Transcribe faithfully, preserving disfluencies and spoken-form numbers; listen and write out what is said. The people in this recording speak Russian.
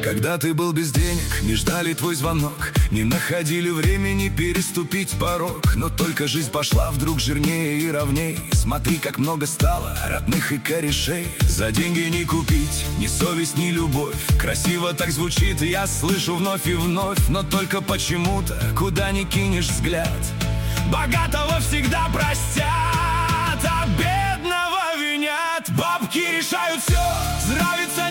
Когда ты был без денег, не ждали твой звонок, не находили времени переступить порог. Но только жизнь пошла вдруг жирнее и ровней. Смотри, как много стало родных и корешей. За деньги не купить ни совесть, ни любовь. Красиво так звучит, я слышу вновь и вновь. Но только почему-то, куда ни кинешь взгляд, богатого всегда простят, а бедного винят. Бабки решают все, здравица